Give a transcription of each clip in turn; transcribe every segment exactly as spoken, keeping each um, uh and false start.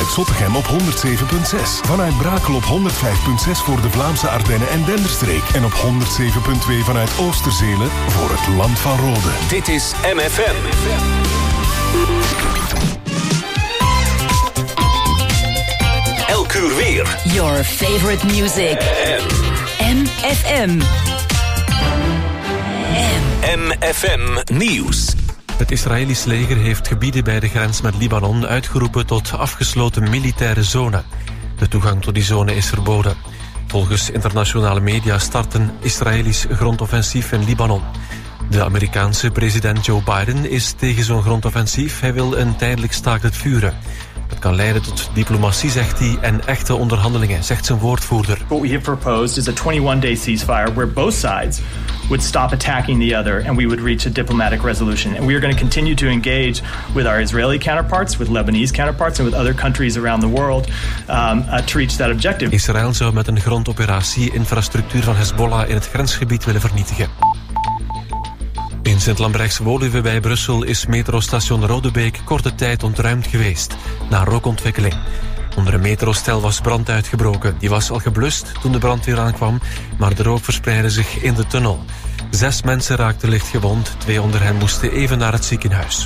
vanuit Zottegem op honderd zeven komma zes. Vanuit Brakel op honderd vijf komma zes voor de Vlaamse Ardennen en Denderstreek. En op honderd zeven komma twee vanuit Oosterzelen voor het Land van Rode. Dit is M F M. Elk uur weer. Your favorite music. M F M. M F M Nieuws. Het Israëlisch leger heeft gebieden bij de grens met Libanon uitgeroepen tot afgesloten militaire zone. De toegang tot die zone is verboden. Volgens internationale media start een Israëlisch grondoffensief in Libanon. De Amerikaanse president Joe Biden is tegen zo'n grondoffensief. Hij wil een tijdelijk staakt het vuren. Het kan leiden tot diplomatie, zegt hij, en echte onderhandelingen, zegt zijn woordvoerder. What we have proposed is a twenty-one day ceasefire where both sides would stop attacking the other and we would reach a diplomatic resolution. And we are going to continue to engage with our Israeli counterparts, with Lebanese counterparts and with other countries around the world um, uh, to reach that objective. Israël zou met een grondoperatie infrastructuur van Hezbollah in het grensgebied willen vernietigen. In Sint-Lambrechts-Woluwe bij Brussel is metrostation Rodebeek korte tijd ontruimd geweest, na rookontwikkeling. Onder een metrostel was brand uitgebroken. Die was al geblust toen de brandweer aankwam, maar de rook verspreidde zich in de tunnel. Zes mensen raakten licht gewond, twee onder hen moesten even naar het ziekenhuis.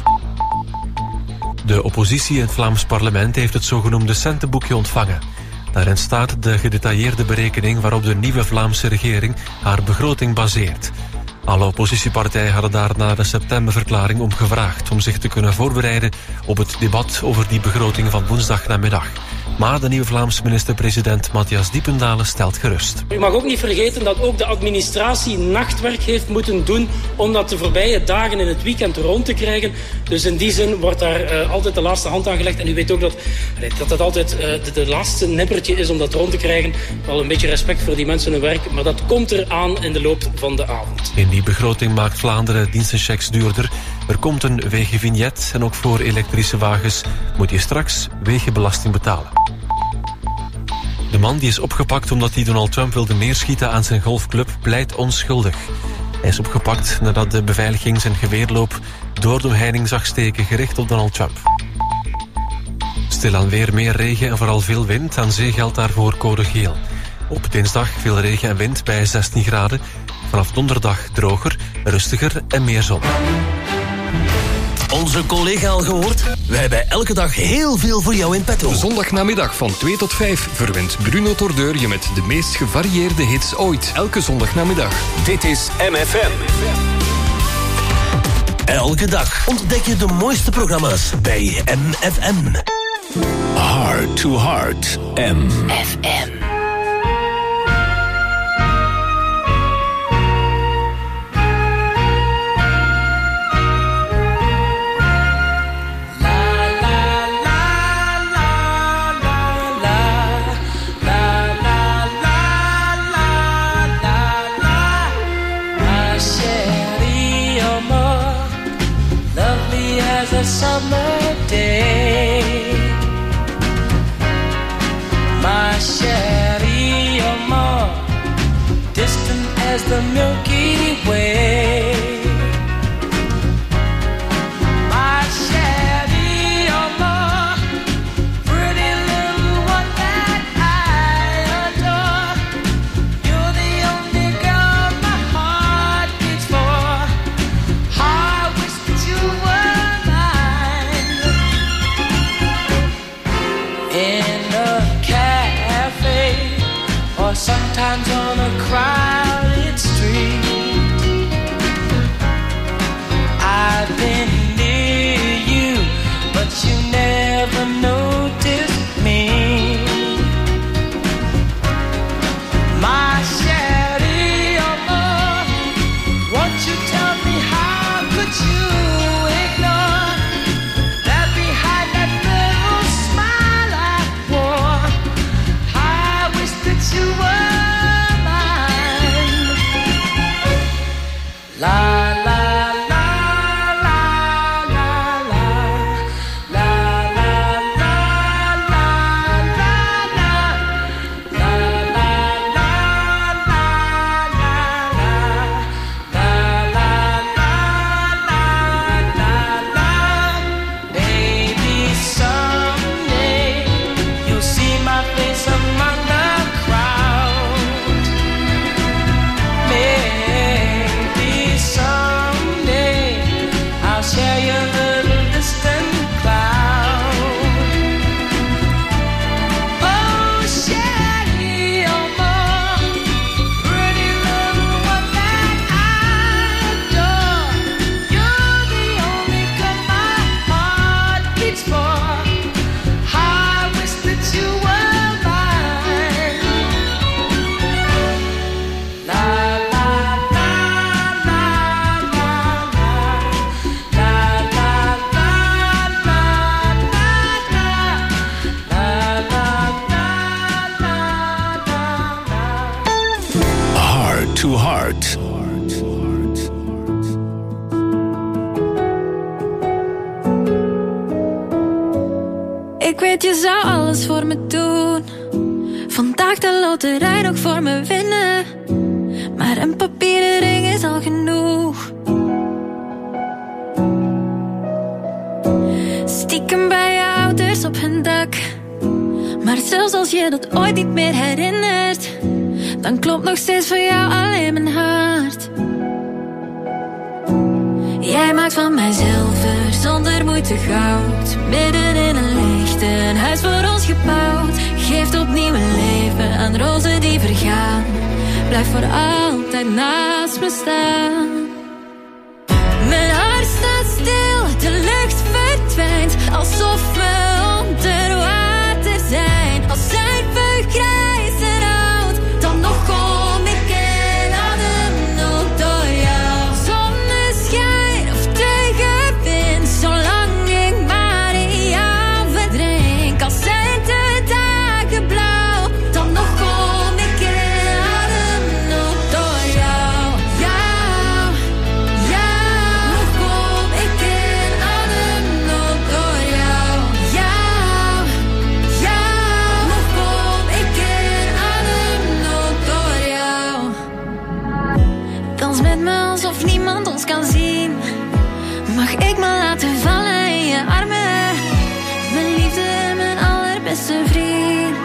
De oppositie in het Vlaams parlement heeft het zogenoemde centenboekje ontvangen. Daarin staat de gedetailleerde berekening waarop de nieuwe Vlaamse regering haar begroting baseert. Alle oppositiepartijen hadden daar na de septemberverklaring om gevraagd om zich te kunnen voorbereiden op het debat over die begroting van woensdagnamiddag. Maar de nieuwe Vlaamse minister-president Matthias Diependalen stelt gerust. U mag ook niet vergeten dat ook de administratie nachtwerk heeft moeten doen om dat de voorbije dagen in het weekend rond te krijgen. Dus in die zin wordt daar uh, altijd de laatste hand aan gelegd. En u weet ook dat dat, dat altijd uh, de, de laatste nippertje is om dat rond te krijgen. Wel een beetje respect voor die mensen hun werk, maar dat komt eraan in de loop van de avond. In die begroting maakt Vlaanderen dienstenchecks duurder. Er komt een wegenvignet en ook voor elektrische wagens moet je straks wegenbelasting betalen. De man die is opgepakt omdat hij Donald Trump wilde neerschieten aan zijn golfclub pleit onschuldig. Hij is opgepakt nadat de beveiliging zijn geweerloop door de omheining zag steken gericht op Donald Trump. Stilaan weer meer regen en vooral veel wind. Aan zee geldt daarvoor code geel. Op dinsdag veel regen en wind bij zestien graden. Vanaf donderdag droger, rustiger en meer zon. Onze collega al gehoord? Wij hebben elke dag heel veel voor jou in petto. Zondagnamiddag van twee tot vijf verwint Bruno Tordeur je met de meest gevarieerde hits ooit. Elke zondagnamiddag. Dit is M F M. Elke dag ontdek je de mooiste programma's bij M F M. Heart to Heart. M F M. Summer day, my Sherry, you're more distant as the Milky Way. My Sherry, you're more pretty little one that I adore. You're the only girl my heart beats for. I wish that you were in a cafe or sometimes on a crowded street. I've been near you, but you never noticed me. My Sherry, oh, won't you tell me how could you ignore that behind that little smile you were mine? weet je zou alles voor me doen. Vandaag de loterij nog voor me winnen. Maar een papieren ring is al genoeg. Stiekem bij je ouders op hun dak. Maar zelfs als je dat ooit niet meer herinnert, dan klopt nog steeds voor jou alleen mijn hart. Jij maakt van mij zilver, zonder moeite goud. Midden in een licht, een huis voor ons gebouwd. Geeft opnieuw een leven aan rozen die vergaan. Blijf voor altijd naast me staan. Mijn hart staat stil, de lucht verdwijnt. Alsof we onder water zijn. Als zijn we grijs en oud, dan nog kom ik in ademnood door jou. Zonneschijn of tegenwind, zolang ik maar in jou verdrink. Als zijn de dagen blauw, dan nog kom ik in ademnood door jou. Jou, jou, nog kom ik in ademnood door jou. Jou, jou, nog kom ik in ademnood door jou. Dans met me alsof niemand ons kan zien. Mag ik me laten vallen in je armen? Mijn liefde en mijn allerbeste vriend.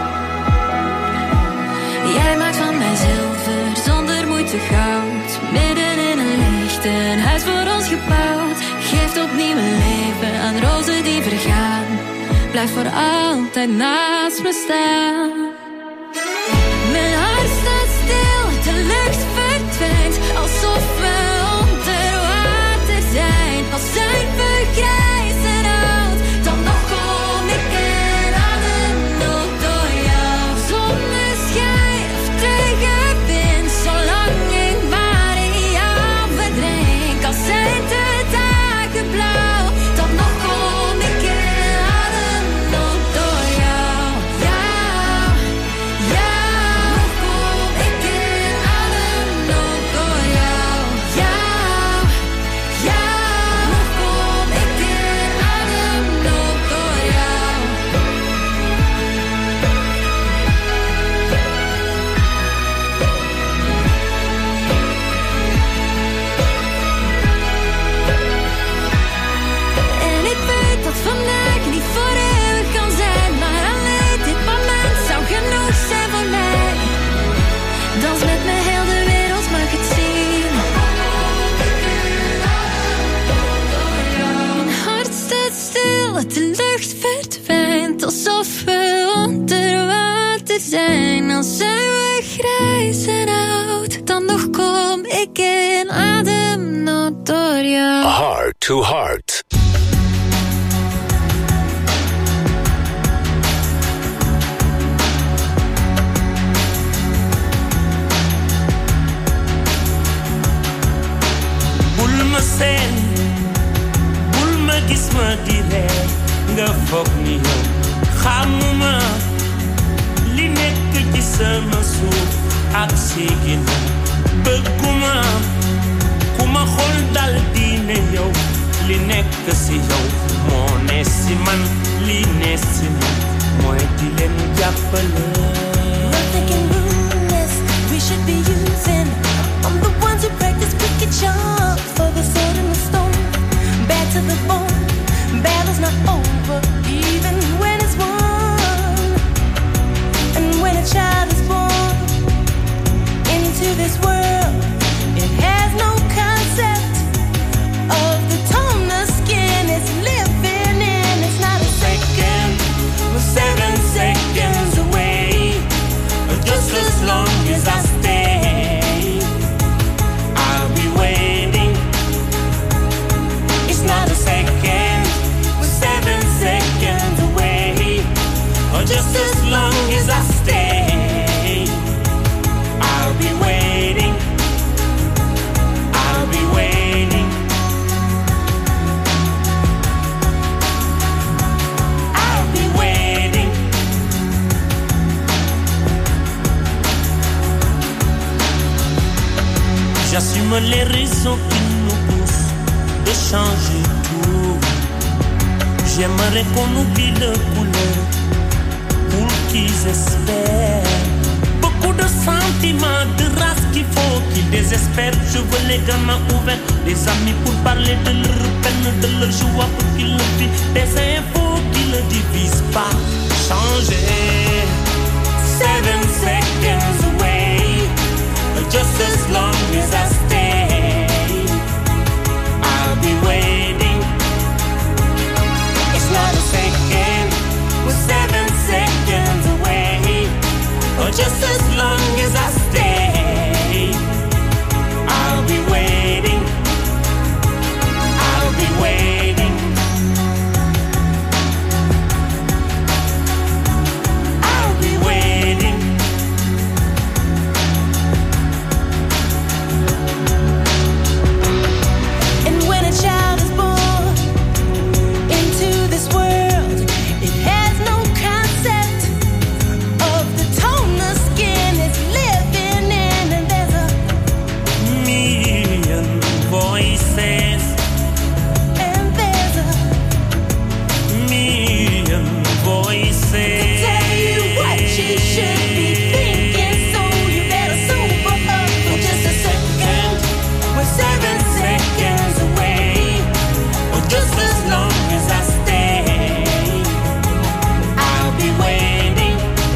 Jij maakt van mij zilver, zonder moeite goud. Midden in een licht, een huis voor ons gebouwd. Geeft opnieuw een leven aan rozen die vergaan. Blijf voor altijd naast me staan. Mijn hart staat stil, de lucht verdwijnt. Alsof we onder water zijn. Als zijn we grijs en oud, dan nog kom ik in ademnood door jou. Zonneschijn of tegenwind, zolang ik maar in jou verdrink. Als zijn de dagen blauw, dan nog kom ik in ademnood door jou. Jou, jou, nog kom ik in ademnood door jou. Jou, jou, nog kom ik in ademnood door jou. En ik weet dat vandaag niet voor eeuwig kan zijn, maar alleen dit moment zou genoeg zijn voor mij. Dans met me, heel de wereld mag het zien. Mijn hart staat stil, de lucht verdwijnt. Alsof we onder water zijn. Als zijn we grijs en oud, dan nog kom ik in ademnood door jou. Heart to Heart. bul ma seen bul ma gis ma di ree nga foog ni yow xamuma li nekk ci sama suuf ak siigin bëgguma ku ma xool dal di ne yow li nekk si yow moo ne si man li ne si man mooy di leen jàppale. Nothing can ruin this. We should be using. I'm the ones who practice wicked charms for the sword and the stone. Bad to the bone. Battle's not over, even when it's won. And when a child is born into this world, it has no concept of the tone the skin is living in. It's not a second, we're seven seconds away. Just as long as I stay, I'll be waiting. It's not a second, we're seven seconds away. Just as long as I stay, I'll be waiting. I'll be waiting. I'll be waiting. J'assume les raisons qui nous poussent de changer tout. J'aimerais qu'on oublie le couleur pour qu'ils espèrent. Beaucoup de sentiments, de race qu'il faut qu'ils désespèrent. Je veux les gamins ouverts, des amis pour parler de leur peine, de leur joie pour qu'ils le vivent. Des infos qui ne divisent pas, changer. Seven seconds away, just as long as I stay, I'll be waiting. It's not a second, we're seven seconds away, or just as long as I stay, I'll be waiting. I'll be waiting. I'll be waiting. And when a child is born into this world, it has no concept of the tone the skin is living in, and there's a million voices, and there's a million voices to tell you what you should be thinking, so you better sober up for just a second. We're seven seconds away, or just as long as I stay, I'll be waiting.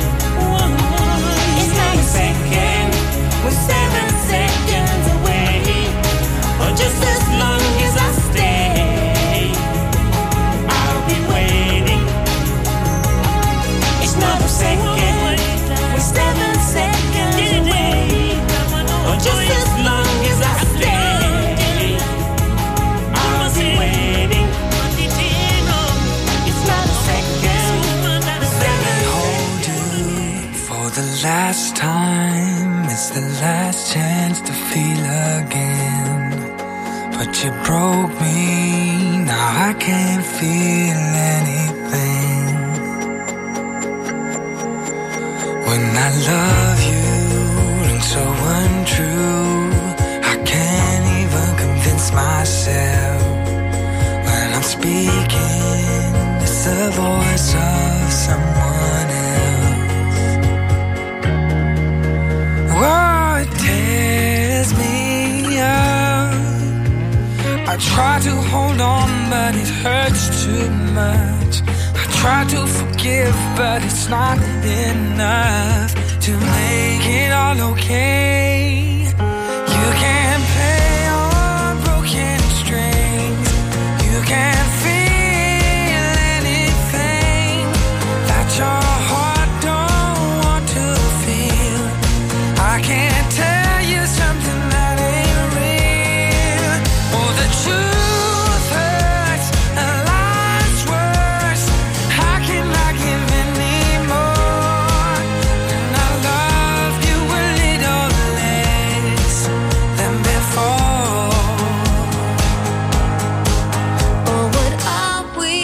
It's not a second, we're seven seconds away, or just as long as I stay, I'll be waiting. it's not a second, we're seven seconds away, Or just as long as I stay, I'll be waiting. it's not a second, Seven Hold you for the last time. It's the last chance to feel again. But you broke me, now I can't feel anything. When I love you and so untrue, I can't even convince myself. When I'm speaking, it's the voice of someone else. Oh, it tears me up. I try to hold on, but it hurts too much. I try to forgive, but it's not enough to make it all okay. You can't play on broken strings. You can't feel anything that your heart don't want to feel. I can't tell you something that ain't real. Oh, the truth hurts and life's worse. How can I give anymore? And I love you a little less than before. Oh, what are we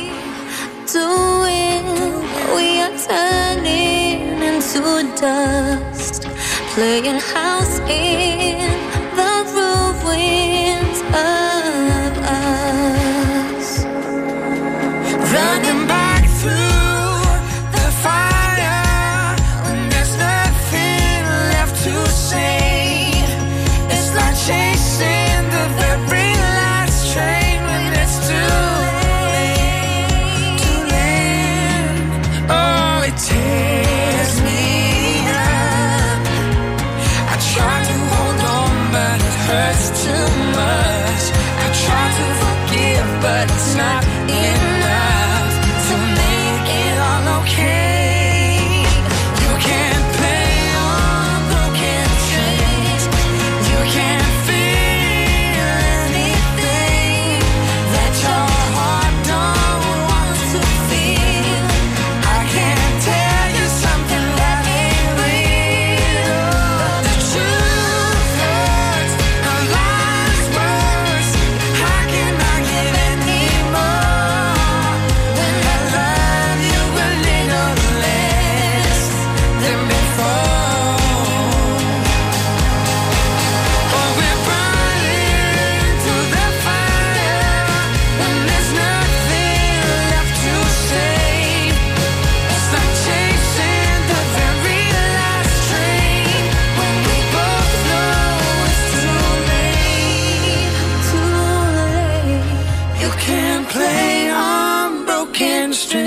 doing? We are turning into dust, playing house in the ruins of us. Running back through the fire when there's nothing left to say. It's like chasing the very last train when it's too late, too late. Oh, it tears me up. I try to hold on,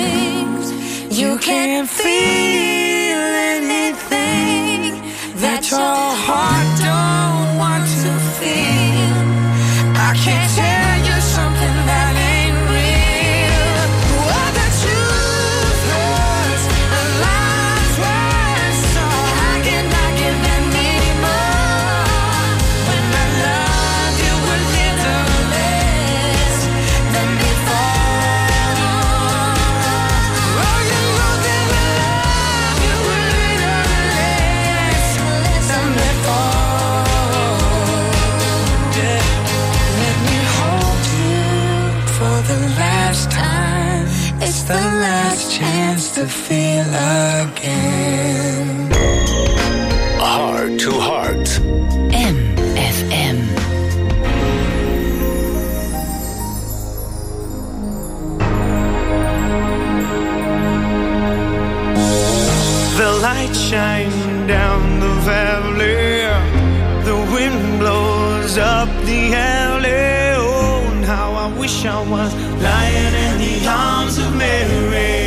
things. You can't feel anything that your heart don't want to feel. I can't tell you something that ain't real. What the truth hurts and lies worse, so I cannot give anymore. When I love you a little less than before. Oh, you know that I love you a little less than before. Yeah. Let me hold you for the last time. It's the last chance to feel again. Heart to Heart. M F M. The light shines down the valley, the wind blows up the alley. Oh, and how I wish I was lying in the arms of Mary.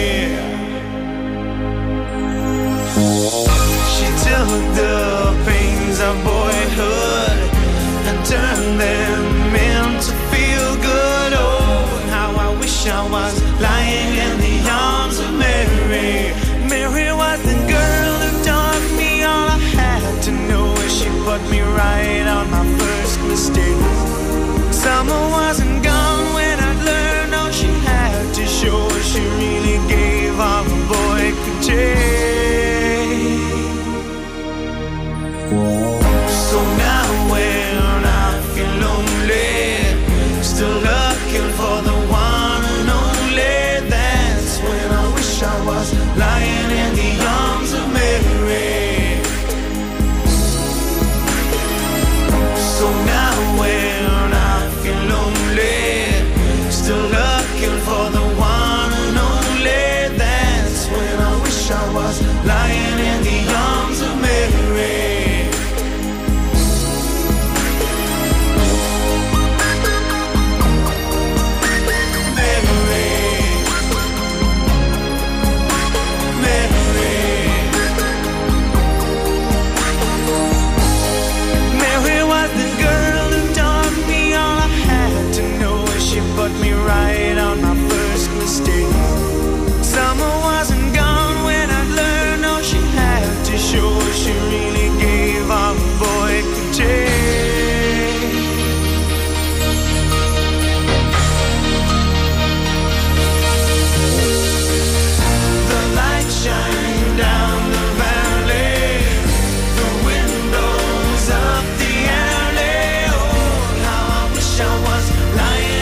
She took the pains of boyhood and turned them into feel good. Oh, and how I wish I was lying in the arms of Mary. Mary was the girl who taught me all I had to know. She put me right on my first mistake. Summer wasn't gone when I'd learned all she had to show. She really gave all a boy could take. So now when I feel lonely, still looking for the one and only, that's when I wish I was lying in the arms of Mary. So now when I feel lonely, still looking for the one and only, that's when I wish I was lying in the arms of Mary. Put me right on my first mistake. Summer wasn't gone when I learned all she had to show. She really gave all a boy could take. The light shines down the valley, the windows up the alley. Oh, how I wish I was lying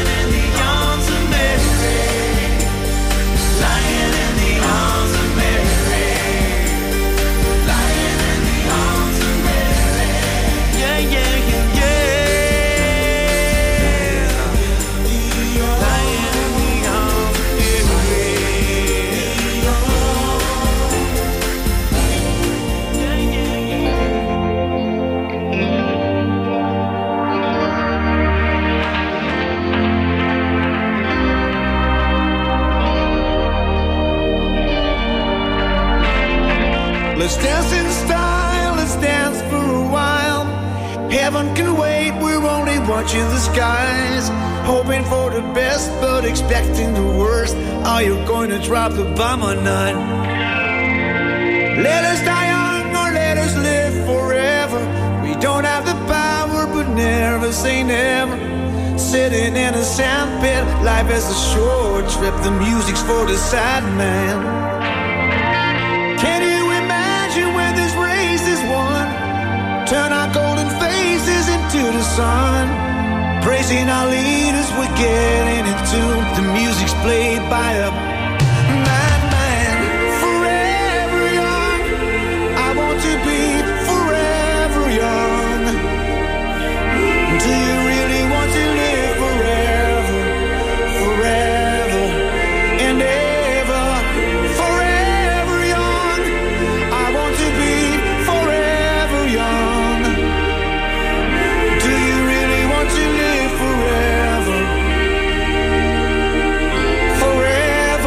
let's dance in style, let's dance for a while. Heaven can wait, we're only watching the skies. Hoping for the best, but expecting the worst. Are you going to drop the bomb or not? Let us die young or let us live forever. We don't have the power, but never say never. Sitting in a sandpit, life is a short trip. The music's for the sad man. Can you when this race is won, turn our golden faces into the sun, praising our leaders, we're getting in tune. The music's played by a madman. Forever young, I want to be forever young. Do you really want to live forever, forever and ever? Forever young, I want to be forever young. Do you really want to live forever? Forever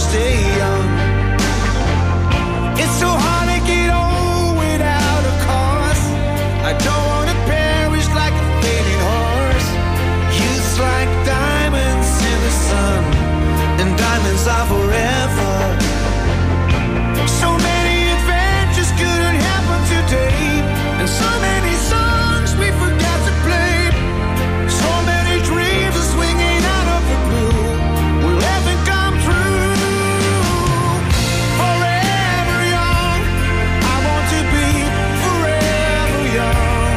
stay young. It's so hard to get old without a cause. I don't wanna perish like a fading horse. Youth's like diamonds in the sun, and diamonds are forever. So many adventures couldn't happen today, and so many songs we forgot to play. So many dreams are swinging out of the blue, will ever come true. Forever young, I want to be forever young.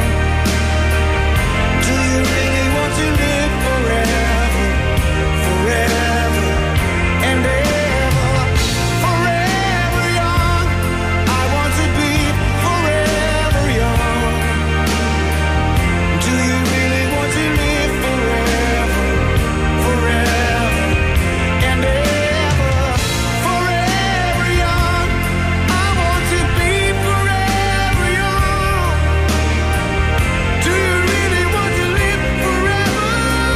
Do you really want to live forever, forever and ever? Forever young, I want to be forever young. Do you really want to live forever, forever and ever? Forever young, I want to be forever young. Do you really want to live forever?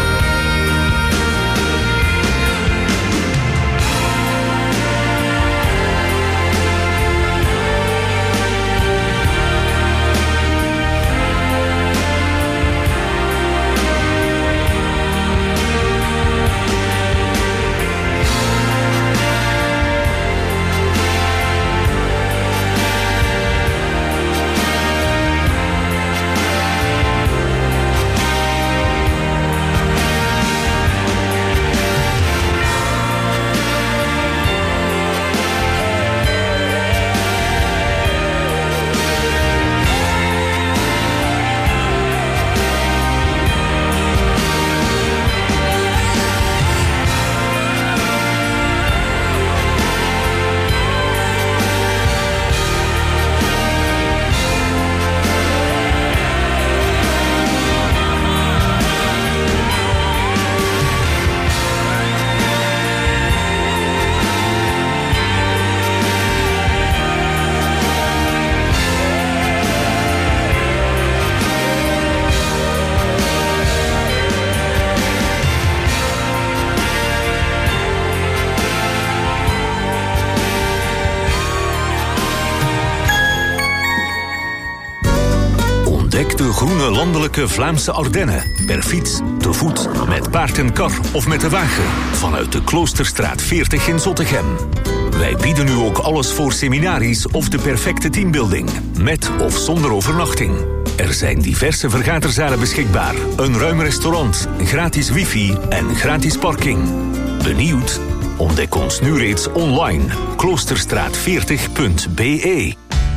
Ontdek de groene landelijke Vlaamse Ardennen. Per fiets, te voet, met paard en kar of met de wagen. Vanuit de Kloosterstraat veertig in Zottegem. Wij bieden nu ook alles voor seminaries of de perfecte teambuilding. Met of zonder overnachting. Er zijn diverse vergaderzalen beschikbaar. Een ruim restaurant, gratis wifi en gratis parking. Benieuwd? Ontdek ons nu reeds online. kloosterstraat veertig punt b e.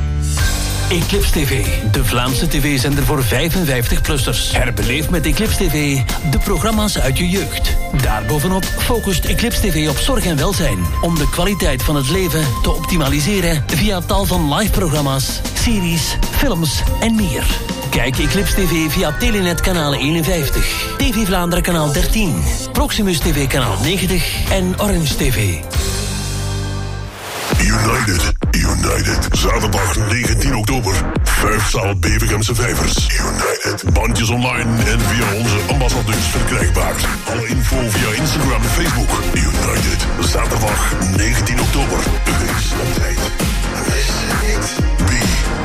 Eclipse T V, de Vlaamse tv-zender voor vijfenvijftig-plussers. Herbeleef met Eclipse T V de programma's uit je jeugd. Daarbovenop focust Eclipse T V op zorg en welzijn, om de kwaliteit van het leven te optimaliseren via tal van live-programma's, series, films en meer. Kijk Eclipse T V via Telenet kanaal eenenvijftig, T V Vlaanderen kanaal dertien, Proximus T V kanaal negentig en Orange T V. United, United. Zaterdag negentien oktober. Vijfzaal Bevergemse Vijvers. United. Bandjes online en via onze ambassadeurs verkrijgbaar. Alle info via Instagram en Facebook. United. Zaterdag negentien oktober. Wees op tijd. Wees niet. Be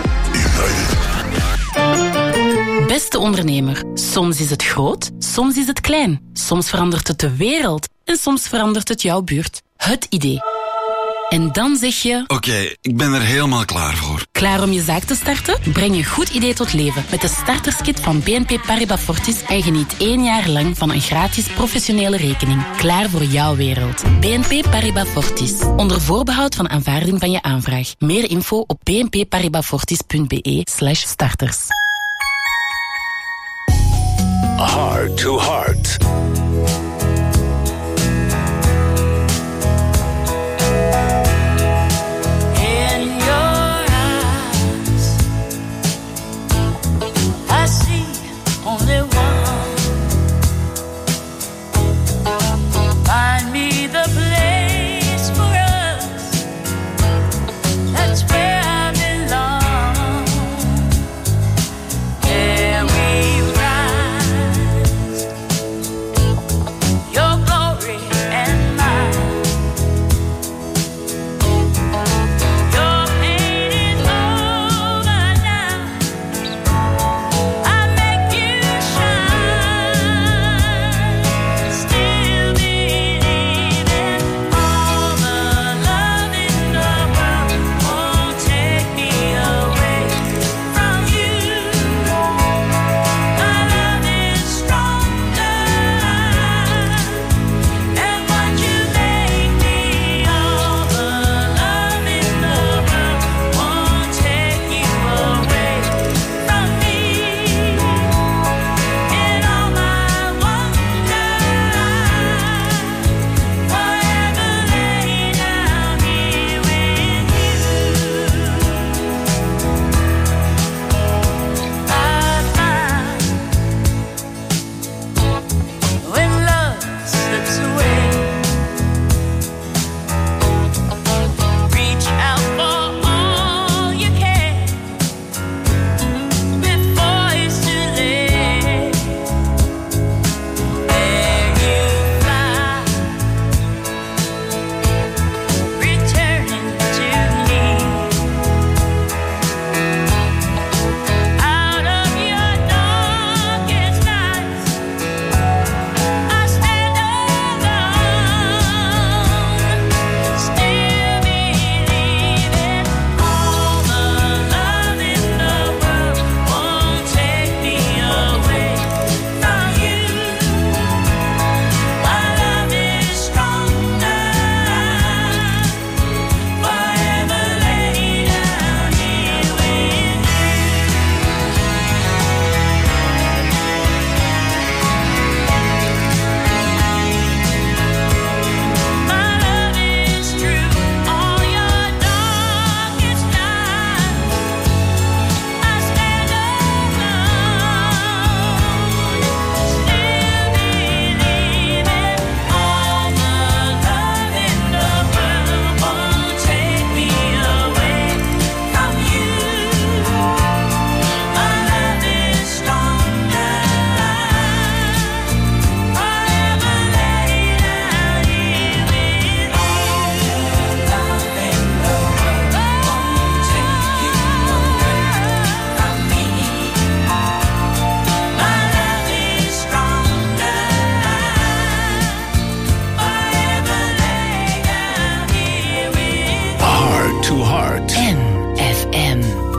United. Beste ondernemer, soms is het groot, soms is het klein. Soms verandert het de wereld en soms verandert het jouw buurt. Het idee. En dan zeg je... Oké, okay, ik ben er helemaal klaar voor. Klaar om je zaak te starten? Breng je goed idee tot leven met de starterskit van B N P Paribas Fortis en geniet één jaar lang van een gratis professionele rekening. Klaar voor jouw wereld. B N P Paribas Fortis. Onder voorbehoud van aanvaarding van je aanvraag. Meer info op b n p paribas fortis punt b e slash starters. Heart to Heart. to Heart. N F M.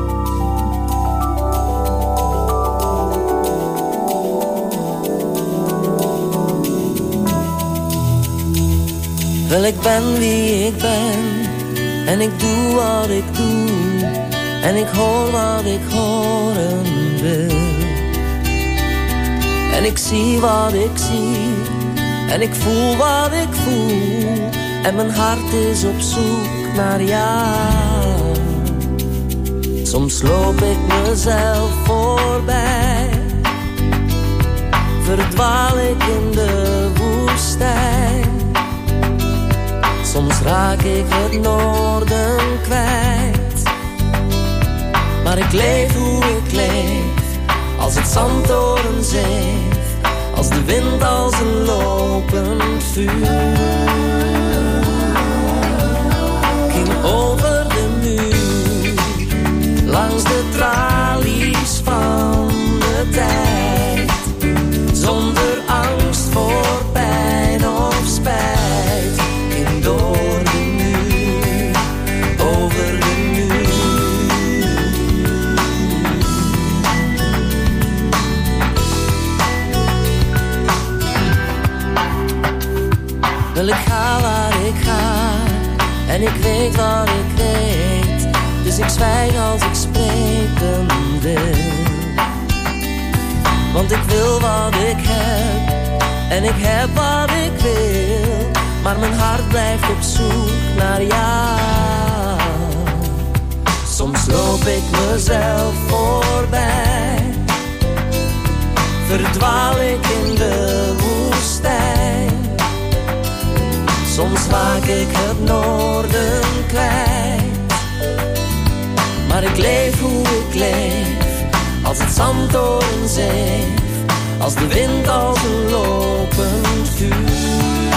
Wel, ik ben wie ik ben en ik doe wat ik doe en ik hoor wat ik horen wil. En ik zie wat ik zie en ik voel wat ik voel en mijn hart is op zoek naar jou. Soms loop ik mezelf voorbij, verdwaal ik in de woestijn. Soms raak ik het noorden kwijt, maar ik leef hoe ik leef, als het zand door een zeef, als de wind als een lopend vuur. Ging over de muur, langs de tralies van de tijd, zonder angst voor pijn of spijt. Ging door de muur, over de muur. Wel, ik ga waar ik ga en ik weet wat ik weet, dus ik zwijg als ik spreken wil. Want ik wil wat ik heb en ik heb wat ik wil, maar mijn hart blijft op zoek naar jou. Soms loop ik mezelf voorbij, verdwaal ik in de woestijn. Soms raak ik het noorden kwijt, maar ik leef hoe ik leef, als het zand door een zeef, als de wind als een lopend vuur.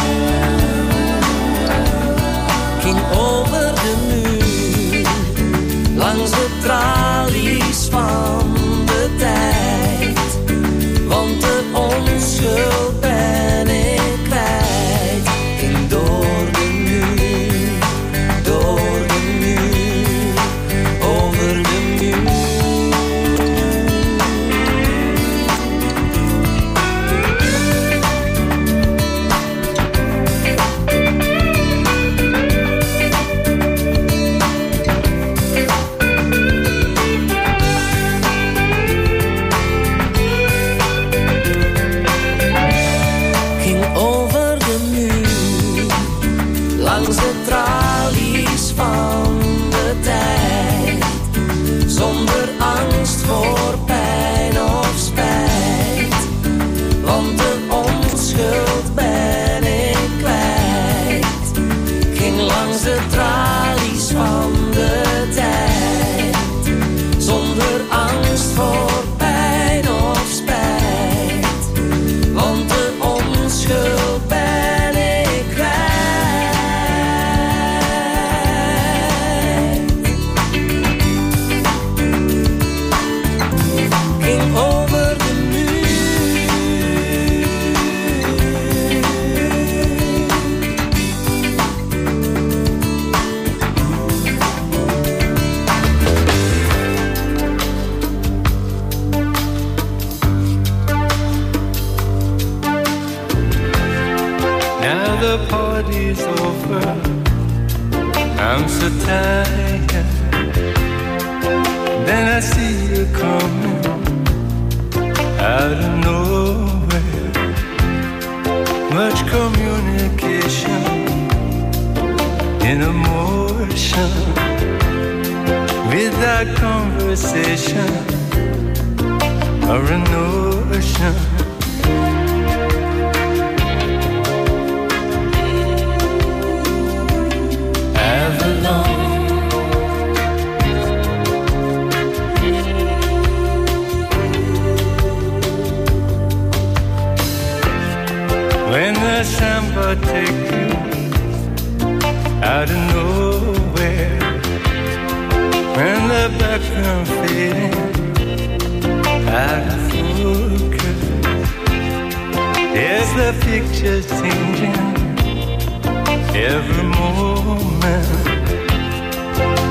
Ging over de muur, langs de tralies van de tijd, want de onschuld ben ik kwijt. Ging door de muur, door de muur, over de muur. Zonder angst voor pijn of spijt, want de onschuld ben ik kwijt. Ging langs de tralies van de tijd, zonder angst voor pijn of spijt, want de onschuld ben ik kwijt. Over de Now the party's over, I'm so tired. Then I see you coming out of nowhere. Much communication in emotion, without conversation or a notion. Avalon. When the samba take you out of nowhere, when the background fading out of focus, there's the picture changing every moment.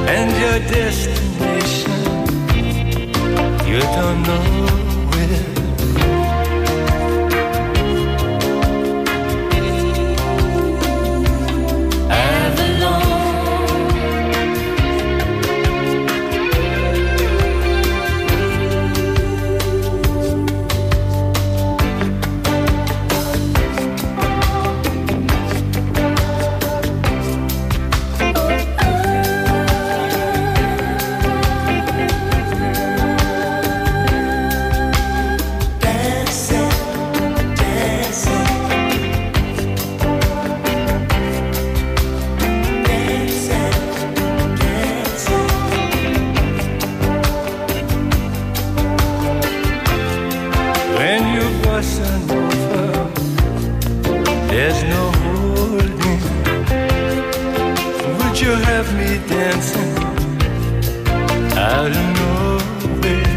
Don't you have me dancing out of nowhere?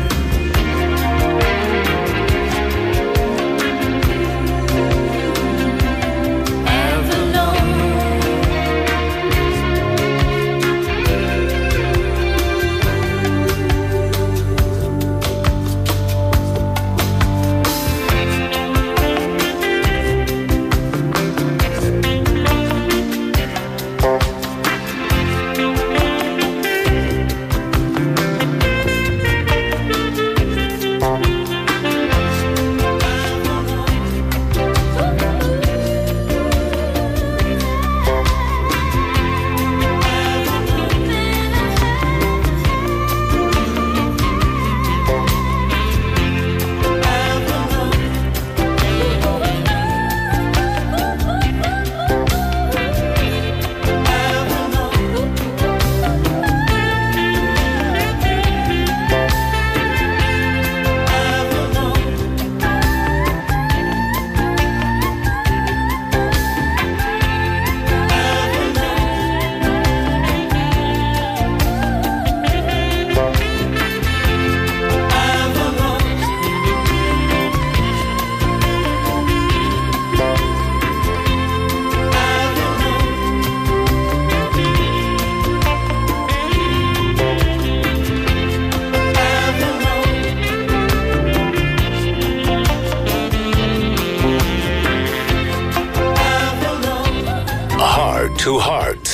To Heart.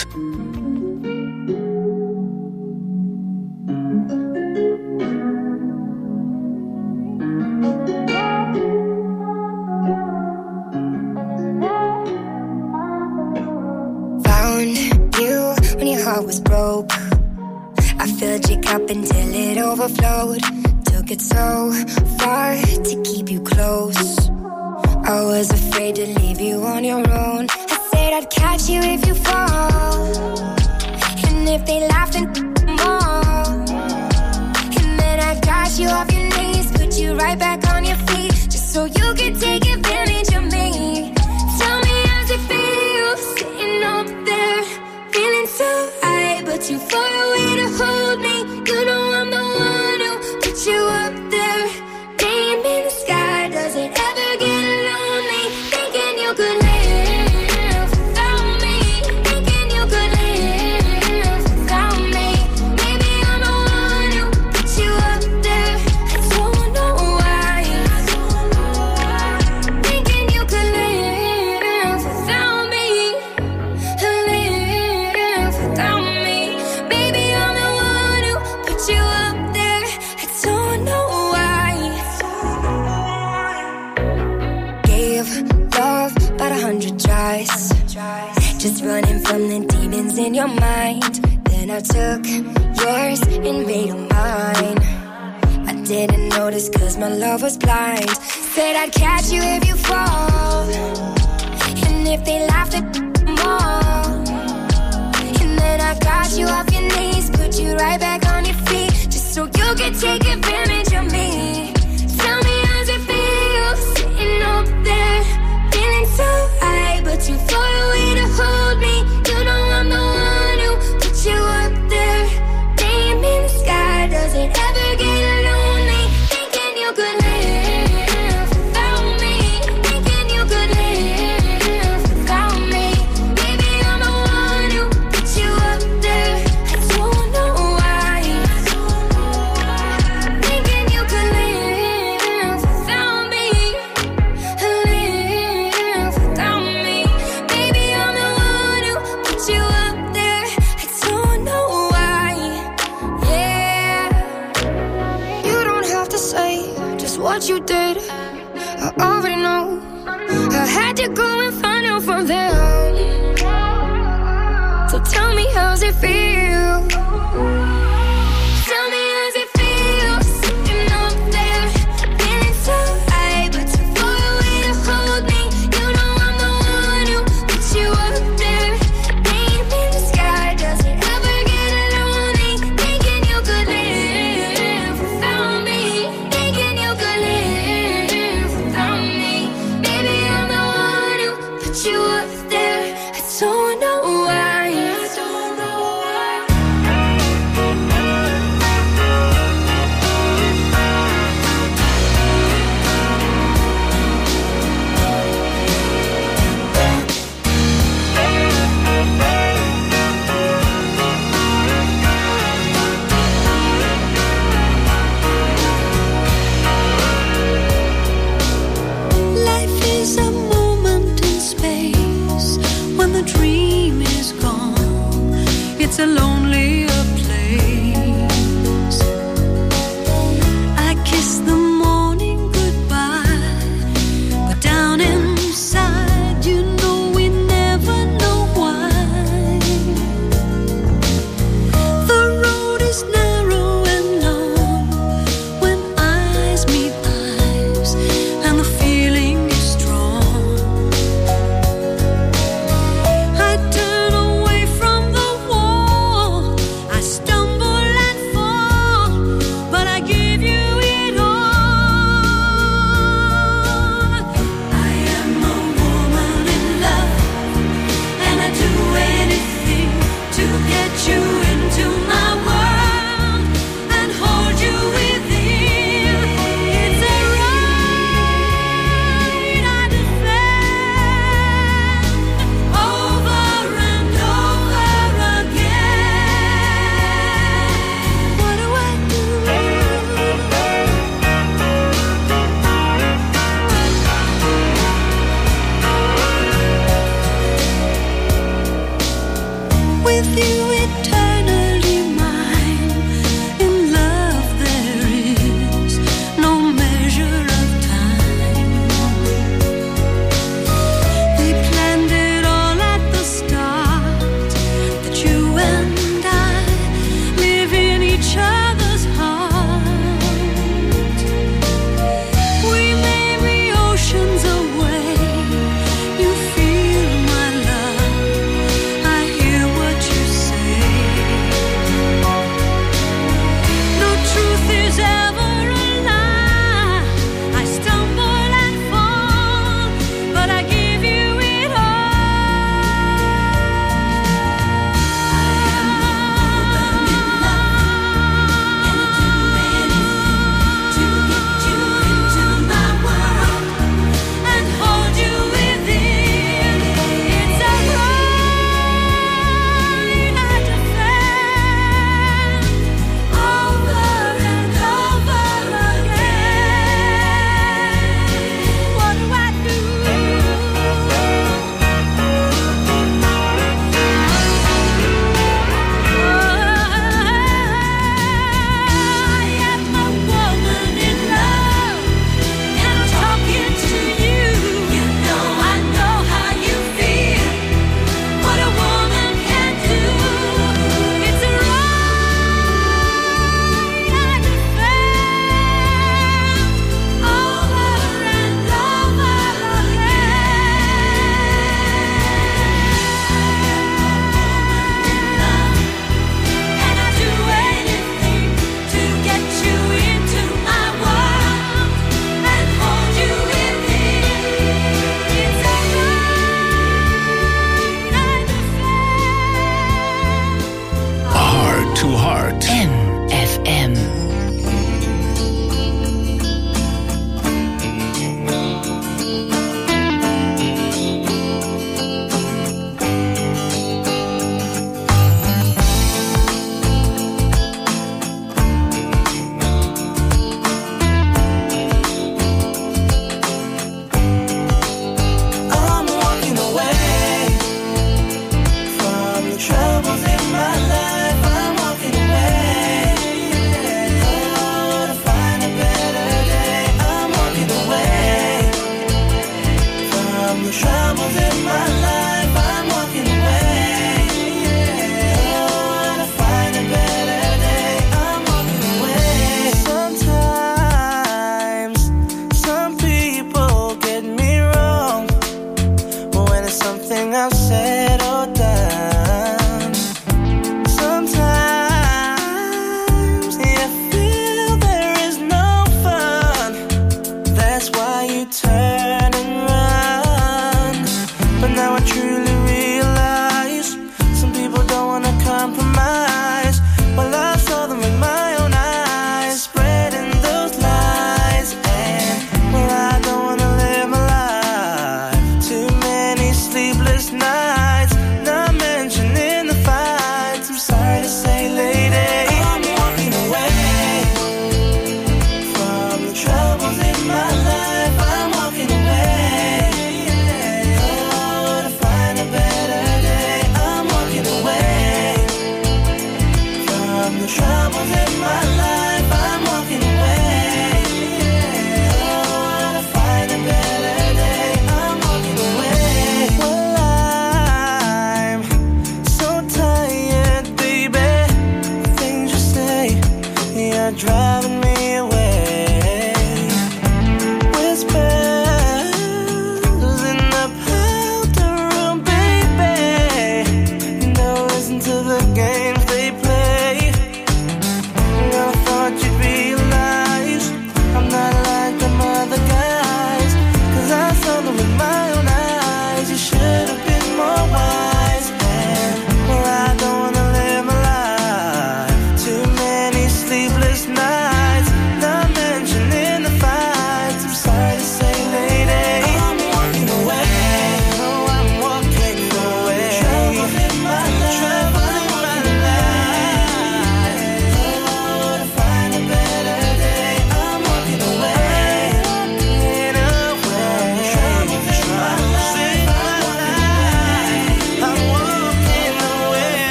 Found you when your heart was broke. I filled your cup until it overflowed. Took it so far to keep you close. I was afraid to leave you on your own. I'd catch you if you fall, and if they laughed and more, and then I got you off your knees, put you right back on your feet, just so you could take advantage of me. Tell me how's it feel, sitting up there, feeling so high, but too far away to hold me. You know I'm the one who put you up there, name in the sky. Does it ever get lonely, thinking you could live? Just running from the demons in your mind. Then I took yours and made them mine. I didn't notice cause my love was blind. Said I'd catch you if you fall, and if they laughed at more, and then I got you off your knees, put you right back on your feet, just so you could take advantage of me. Tell me how's it feel, sitting up there, feeling so high, but too far away to hold me. You know I'm the one who put you up there, name in the sky. Does it ever get lonely, thinking you could live without me, thinking you could live without me? Baby, I'm the one who put you up there. I don't know why, thinking you could live without me, live without me. Baby, I'm the one who put you up there. I don't know why. Yeah, you don't have to say just what you did. I already know. I had to go and find out from them. So tell me how's it feel. Tell me how's it feel, sitting up there, feeling so high, but too far away to hold me. You know I'm the one who put you up there, name in the sky. Does it ever get lonely, thinking you could live without me, thinking you could live without me? Baby, I'm the one who put you up there. I don't know why, With you it turns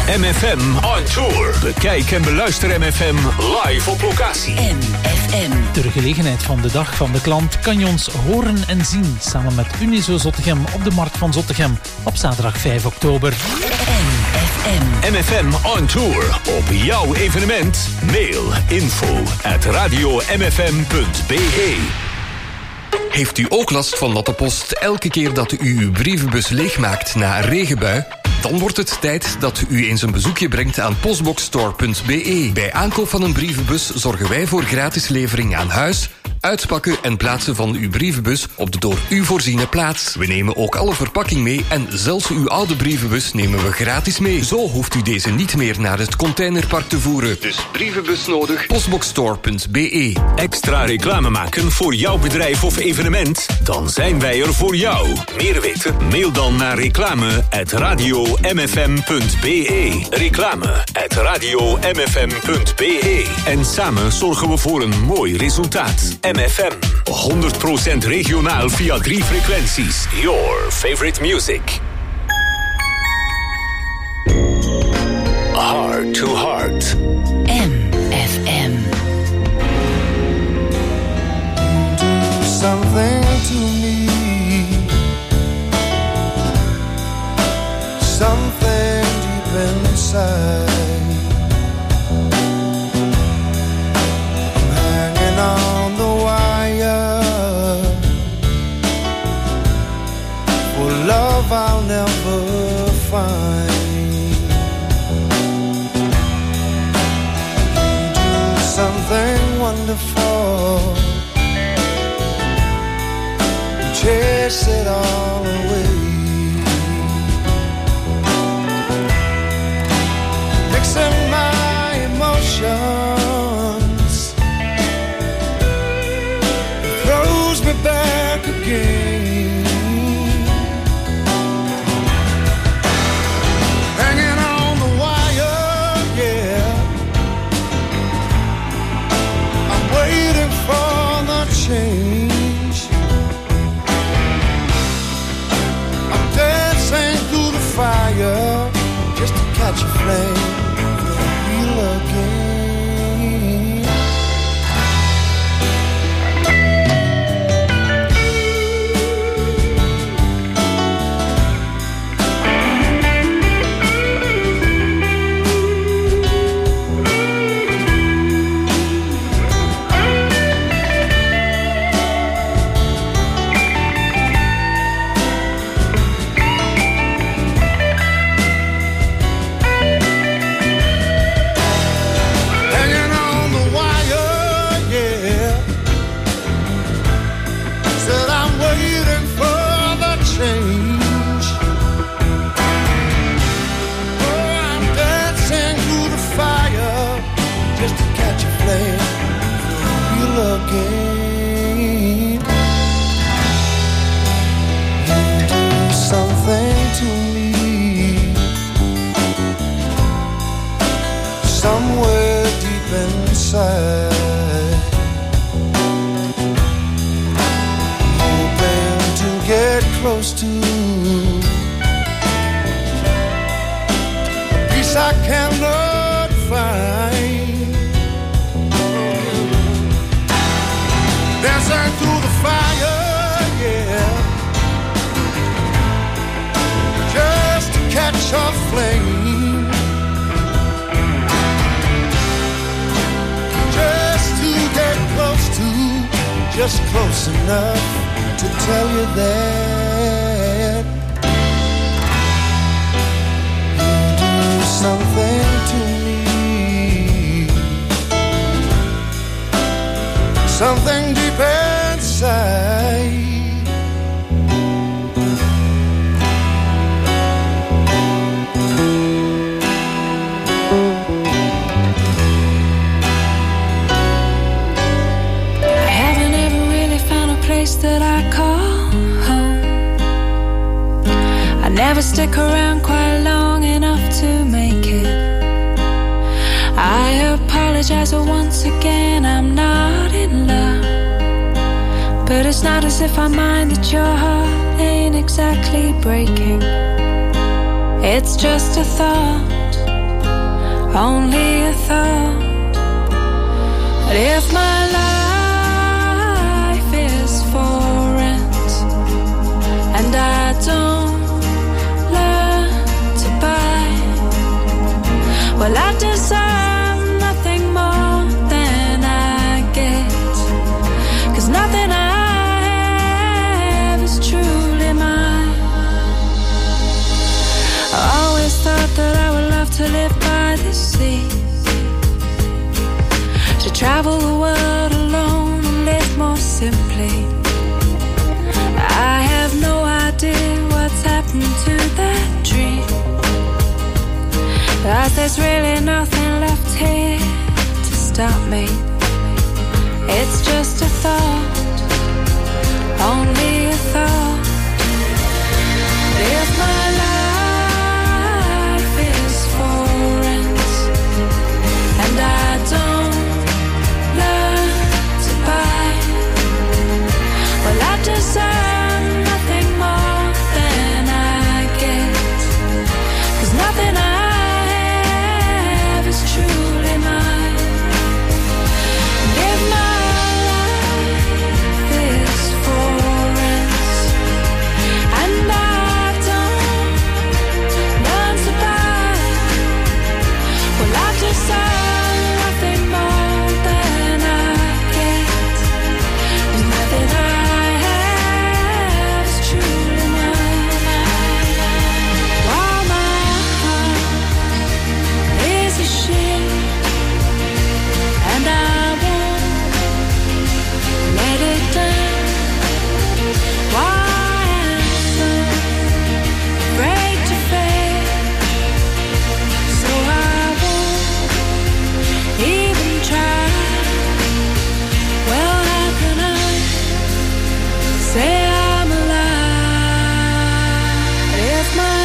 M F M on tour. Bekijk en beluister M F M live op locatie. M F M. Ter gelegenheid van de Dag van de Klant kan je ons horen en zien samen met Unizo Zottegem op de Markt van Zottegem op zaterdag vijf oktober. M F M. M F M on tour. Op jouw evenement. Mail info at radio m f m punt b e. Heeft u ook last van natte post elke keer dat u uw brievenbus leegmaakt na een regenbui? Dan wordt het tijd dat u eens een bezoekje brengt aan postboxstore punt b e. Bij aankoop van een brievenbus zorgen wij voor gratis levering aan huis, uitpakken en plaatsen van uw brievenbus op de door u voorziene plaats. We nemen ook alle verpakking mee en zelfs uw oude brievenbus nemen we gratis mee. Zo hoeft u deze niet meer naar het containerpark te voeren. Dus brievenbus nodig, postboxstore punt b e. Extra reclame maken voor jouw bedrijf of evenement? Dan zijn wij er voor jou. Meer weten? Mail dan naar reclame at radio m f m punt b e. Reclame at radio m f m punt b e. En samen zorgen we voor een mooi resultaat. M F M. honderd procent regionaal via drie frequenties. Your favorite music. Heart to heart. M F M. Do something to me. Something deep inside. Hanging on the wire for love I'll never find. You do something wonderful, chase it all away. Mixing my emotions, it throws me back again. Hanging on the wire, yeah. I'm waiting for the change. I'm dancing through the fire just to catch a flame. Again. Just close enough to tell you that you do something to me, something deep inside. That I call home. I never stick around quite long enough to make it. I apologize once again, I'm not in love. But it's not as if I mind that your heart ain't exactly breaking. It's just a thought only a thought. But if my life is for rent and I don't learn to buy, well, I deserve nothing more than I get, 'cause nothing I have is truly mine. I always thought that I would love to live by the sea, to travel the world alone and live more simply. I have no idea what's happened to that dream, 'cause there's really nothing left here to stop me. It's just a thought, only a thought. If my life is for rent and I don't learn to buy, well, I deserve nothing more than I get, 'cause nothing I have is truly mine. And if my life is for rent and I don't learn to buy, well, I deserve nothing more than I get, 'cause nothing I have is truly mine. While my heart is a ship and I won't let it down, why I'm so afraid to fail, so I won't even try. Well, how can I say I'm alive if my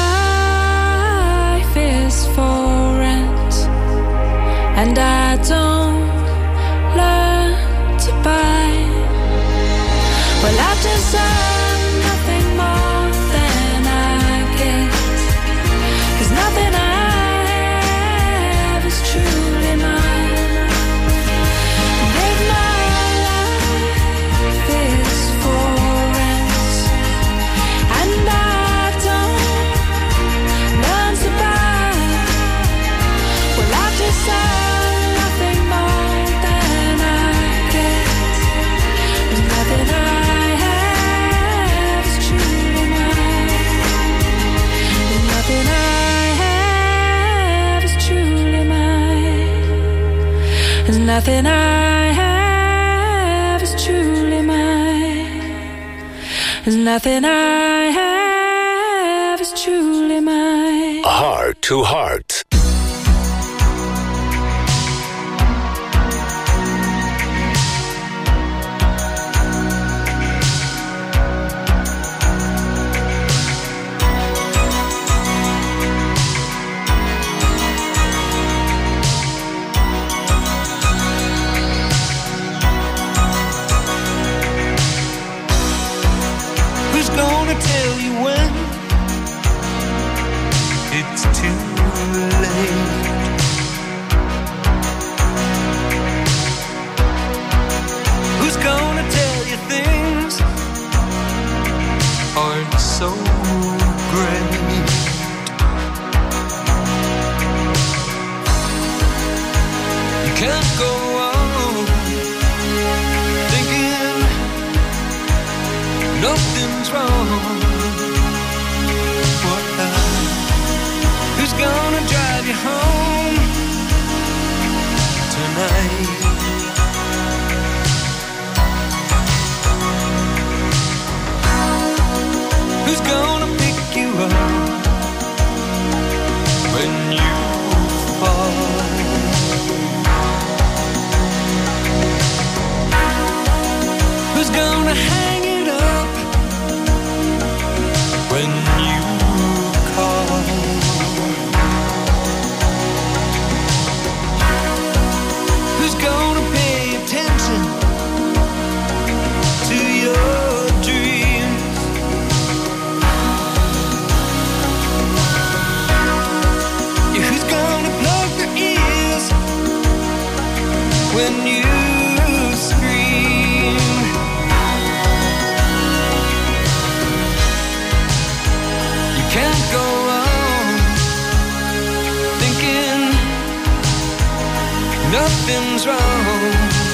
life is for rent and I don't learn to buy? Well, I deserve nothing more than I get, 'cause nothing I have is truly mine. And if my life is for rent and I don't learn to buy, well, I deserve nothing more than I get, 'cause nothing I have is truly mine. And nothing I have is truly mine. And nothing I have is truly mine. And nothing I have is truly mine. Heart to Heart. Who's gonna tell you when it's too late? Who's gonna tell you things aren't so great? You can't go on thinking nothing's wrong. What? Who's gonna drive you home nothing's wrong.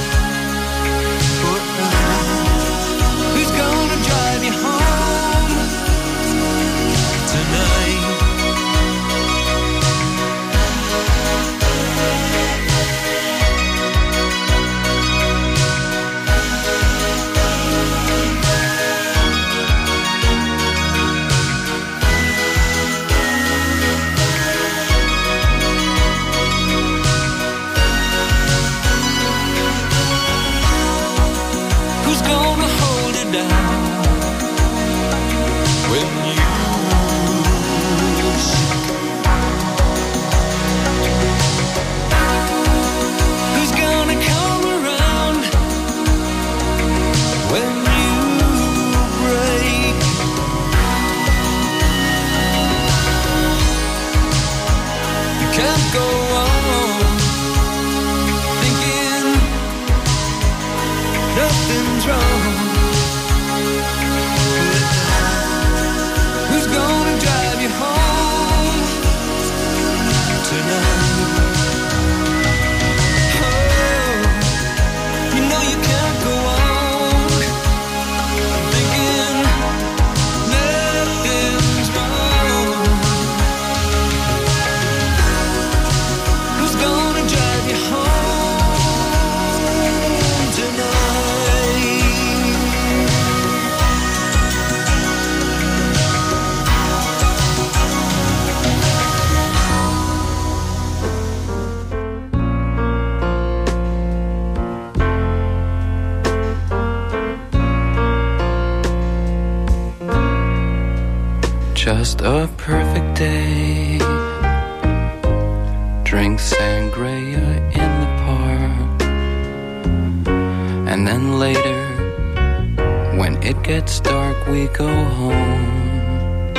Who's gonna drive you home tonight? Gonna hold it down when you're sick? Who's gonna come around when you break? You can't go on thinking nothing's wrong. Who's gonna drive you home tonight? Oh, you know you can't go on thinking nothing's wrong. Who's gonna drive you home tonight? Just a perfect day. Drink sangria in the park. And then later, when it gets dark, we go home.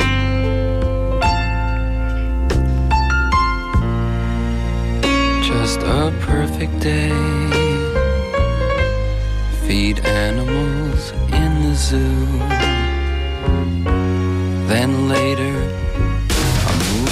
Just a perfect day. Feed animals in the zoo. Then later